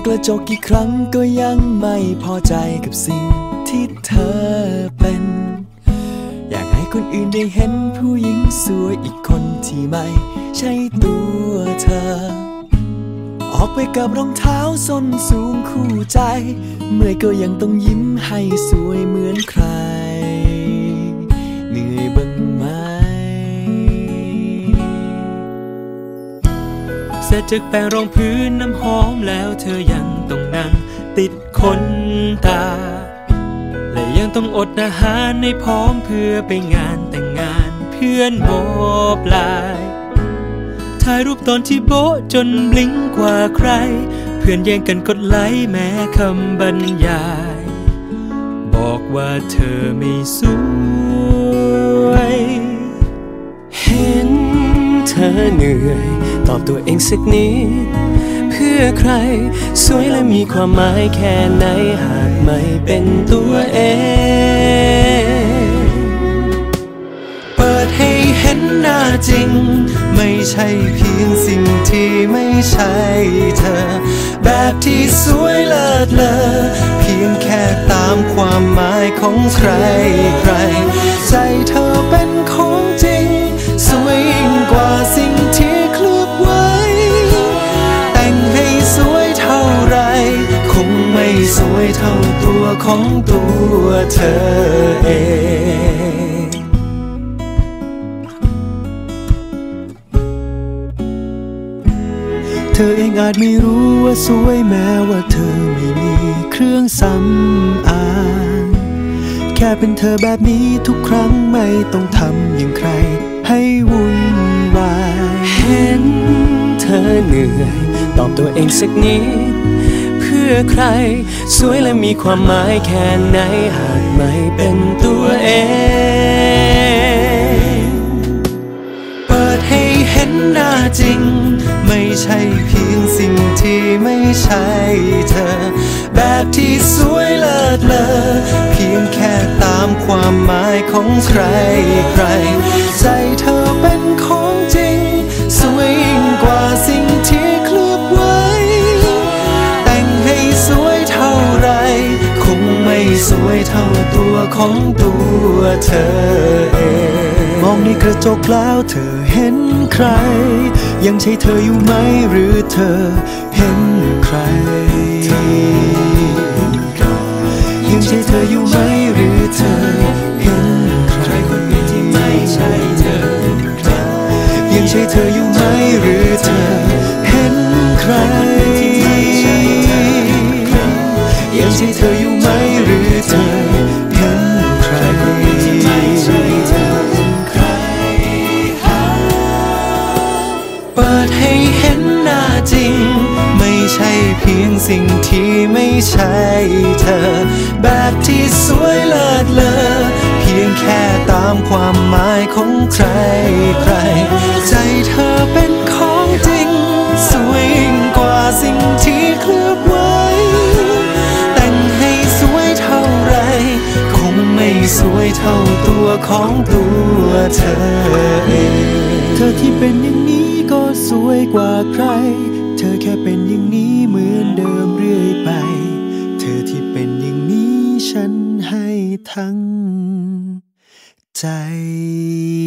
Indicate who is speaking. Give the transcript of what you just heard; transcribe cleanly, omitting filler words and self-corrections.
Speaker 1: กระจกกี่ครั้งก็ยังไม่พอใจกับสิ่งที่เธอเป็นอยากให้คนอื่นได้เห็นผู้หญิงสวยอีกคนที่ไม่ใช่ตัวเธอออกไปกับรองเท้าส้นสูงคู่ใจเมื่อยก็ยังต้องยิ้มให้สวยเหมือนใครเหนื่อยบ้างไหม
Speaker 2: เสร็จจากแปรงรองพื้นน้ำหอมแล้วเธอยังต้องนั่งติดขนตาและยังต้องอดอาหารในพร้อมเพื่อไปงานแต่งงานเพื่อนมอบลายถ่ายรูปตอนที่โบ๊ะจนบลิงกว่าใครเพื่อนแย่งกันกดไลค์แม้คำบรรยายบอกว่าเธอไม่สวย
Speaker 3: เห็นเธอเหนื่อยตอบตัวเองสักนิดเพื่อใครสวยและมีความหมายแค่ไหนหากไม่เป็นตัวเอง
Speaker 1: เปิดให้เห็นหน้าจริงไม่ใช่เพียงสิ่งที่ไม่ใช่เธอแบบที่สวยเลิศเลอเพียงแค่ตามความหมายของใครใจเธอเป็นของจริงสวยยิ่งกว่าสิ่งที่เคลือบไว้แต่งให้สวยเท่าไรคงไม่สวยเท่าตัวของตัวเธอเองเธอเองอาจไม่รู้ว่าสวยแม้ว่าเธอไม่มีเครื่องสำอางแค่เป็นเธอแบบนี้ทุกครั้งไม่ต้องทำอย่างใครให้วุ่นวาย
Speaker 3: เห็นเธอเหนื่อยตอบตัวเองสักนิดเพื่อใครสวยและมีความหมายแค่ไหนหากไม่เป็นตัวเอง
Speaker 1: เปิดให้เห็นหน้าจริงไม่ใช่เพียงสิ่งที่ไม่ใช่เธอแบบที่สวยเลิศเลอเพียงแค่ตามความหมายของใครใจเธอเป็นของจริงสวยยิ่งกว่าสิ่งที่เคลือบไว้แต่งให้สวยเท่าไรคงไม่สวยเท่าตัวของตัวเธอเองมองในกระจกแล้วเธอเห็นใครยังใช่เธออยู่ไหมหรือเธอเห็นใครยังใช่เธออยู่ไหมหรือเธอเห็นใครคนนี้ที่ไม่ใช่เธอยังใช่เธออยู่ไหมหรือเธอเห็นใครยังใช่เธออยู่ไหมหรือเธอเห็นใครเปิดให้เห็นหน้าจริงไม่ใช่เพียงสิ่งที่ไม่ใช่เธอแบบที่สวยเลิศเลอเพียงแค่ตามความหมายของใครใจเธอเป็นของจริงสวยยิ่งกว่าสิ่งที่เคลือบไว้แต่งให้สวยเท่าไรคงไม่สวยเท่าตัวของตัวเธอเองเธอที่เป็นอย่างนี้ก็สวยกว่าใครเธอแค่เป็นอย่างนี้เหมือนเดิมเรื่อยไปเธอที่เป็นอย่างนี้ฉันให้ทั้งใจ